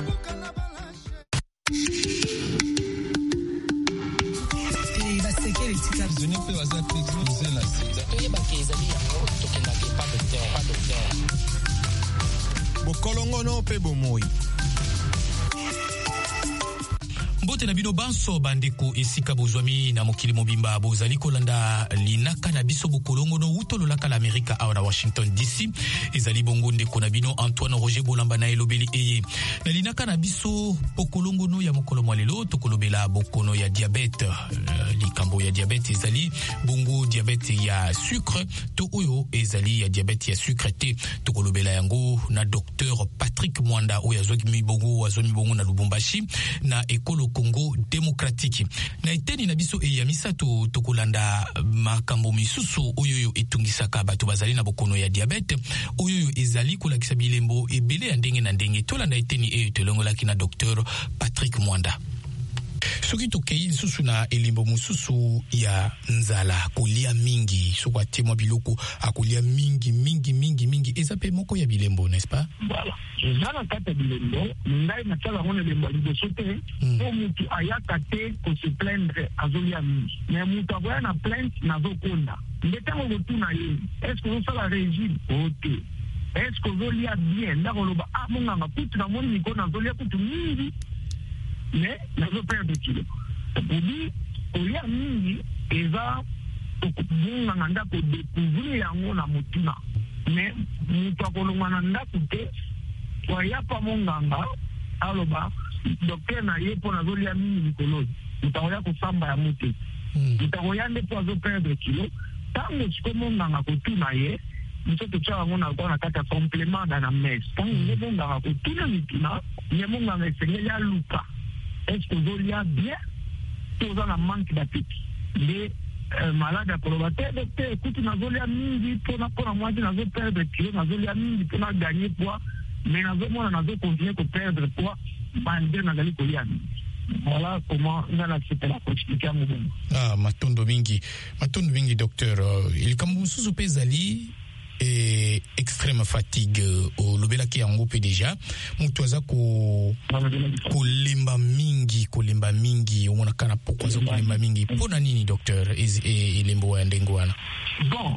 Bokolongono pe bomoi. Mbote na bino banso bandeko esika bozwami na mokili mobimba bozali kolanda linaka na biso bokolongono utololaka la Amerika awa na Washington DC. Ezali bongo ndeko na bino Antoine Roger Bolamba na elobeli eye. Na linaka na biso bokolongono ya mokolo mwalelo tokolobela bokono ya diabete. Likambo ya diabete ezali bongo diabete ya sucre to oyo ezali ya diabete ya sucre te. Tokolobela yango na Dr Patrick Mwanda oyo azwaki bongo na Lubumbashi na ekolo Congo démocratique. Na eteni na biso ya misato tokolanda makambo misusu oyo etungisaka bato bazali na bokono ya diabete oyo ezali kolakisa bilembo ebele ya ndenge na ndenge. Tolanda eteni tolongolaki na Dr Patrick Mwanda. Soki tokei lisusu na elembo mususu ya nzala kolia mingi soko atemwa biloko akolia mingi eza pe moko ya bilembo, n'est-ce pas? Voilà. Ezala kata bilembo ngai na tsala ngone lembo liboso te po mutu ayaka te ko se plaindre azolia mingi. Mais mutu akoya na plainte nazokonda. Ndetango botuna ye. Est-ce que vous savez la régime? Ok. Est-ce que vous lia bien? Ndakoloba monganga kutu na moni niko nazolia kutu mingi. Mais nazo perdre kilo. Bodi olia mingi eza okubunga ndako découvrir yango na mutuna. Mais mutu akolongana ndako te waya pa monganga aloba docteur na yepo nazolia mingi nikolo. Mutaoya kusamba ya mutu. Mutaoya ndepo azo perdre kilo. Tango siko monganga kutuna ye mtoto chawa ngona kwa nakata complément dans la messe. Tango monganga kutuna mituna ye monganga esengeli aluka. Est-ce que vous avez bien tout dans la manque d'appétit? Les malades à colobater, docteur, écoute, nous avons mingi pour la moitié, nous avons perdre kilo, nous avons mingi pour gagner poids, mais nous avons continué à perdre poids, malgré nous avons colia. Voilà comment nous allons expliquer à mon bon. Ah, matondo mingi, docteur. Il comme sous pezali. Extrême fatigue au lobelaki yango pe déjà mutu aza kolemba mingi omona kana poko aza kolemba mingi pona nini docteur elembo ya ndengo wana? Bon,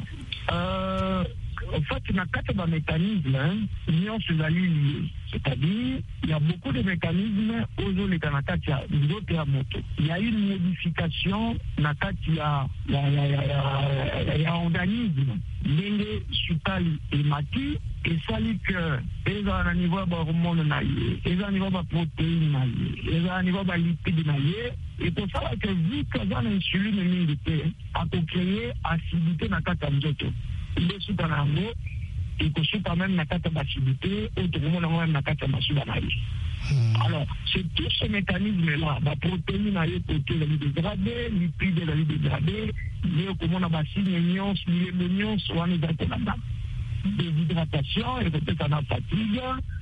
en fait, il y a quatre mécanismes qui sont liés. C'est-à-dire, il y a beaucoup de mécanismes aux les Kanakatia, d'autres à moto. Il y a une modification, Nakatia, il y a un organisme, l'élé, supali et mati, et ça dit que, ils ont un niveau d'hormones naïe, ils ont un niveau de protéines naïe, ils ont un niveau de lipides naïe, et pour ça que vu qu'ils ont l'insuline militaire, à créer acidité Nakatia Njoto. Il est sous un angle, et que sous quand même Nakata Bacidité, autrement même Nakata Basudanaï. Alors, c'est tout ce mécanisme-là, la protéine a été dégradée, lipides a été dégradée, mais comment on a signé, soit on est là-dedans. Déshydratation, et peut-être en fatigue,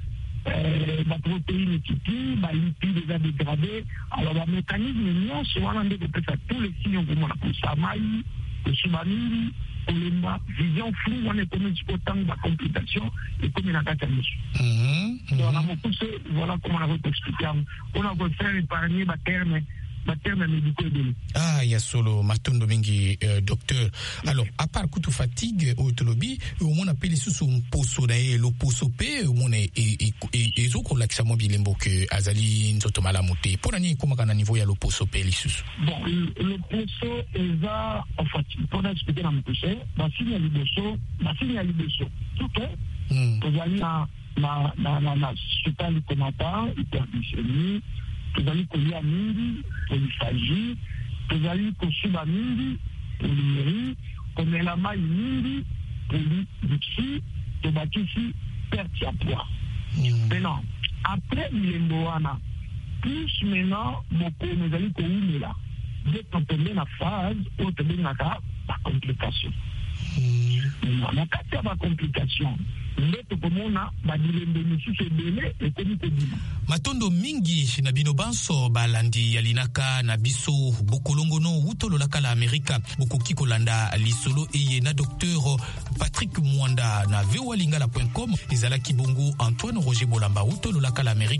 la protéine est quittée, la lipide est dégradée. Alors, le mécanisme, soit on a peut-être tous les signes, comme on a pour Samaï, le Subamiri, Olemba, vision floue, on est comme autant de complications et comme il a gâté à nous. On a beaucoup de, voilà comment on a expliqué. On a voulu faire épargner ma terme médicaux. Ah, il y a solo matondo mingi docteur. Alors, à part coup de fatigue au tolobi, on appelle sous son poso d'ailleurs le poso pe, on est et zo ko lakisa mo bilembo que azali nzoto malamuté. Pour nani comment kana niveau ya le poso pe lisus. Bon, le poso eza en fait, pour expliquer dans mon poso, la signe à liboso. OK? Vous allez na super le commentaire, hyperglycémie, tozali kolia mingi, poliphagie, tozali kosuba mingi, polyurie, komela mai mingi, polydipsie, tobakisi perte ya poids. Maintenant, après bilembo wana, plus maintenant, beaucoup nous koumela. Dès qu'on tombe na phase, on tombe na la complication. Na kati ya ba complication, ndeto komona ba bilembo misusu ebele ekomi kodima. Matondo mingi na bino banso balandi yalinaka na biso bokolongono utololaka la Amerika bokoki kolanda lisolo eye na docteur Patrick Mwanda na vewalingala.com ezalaki bongo Antoine Roger Bolamba utololaka la Amerika.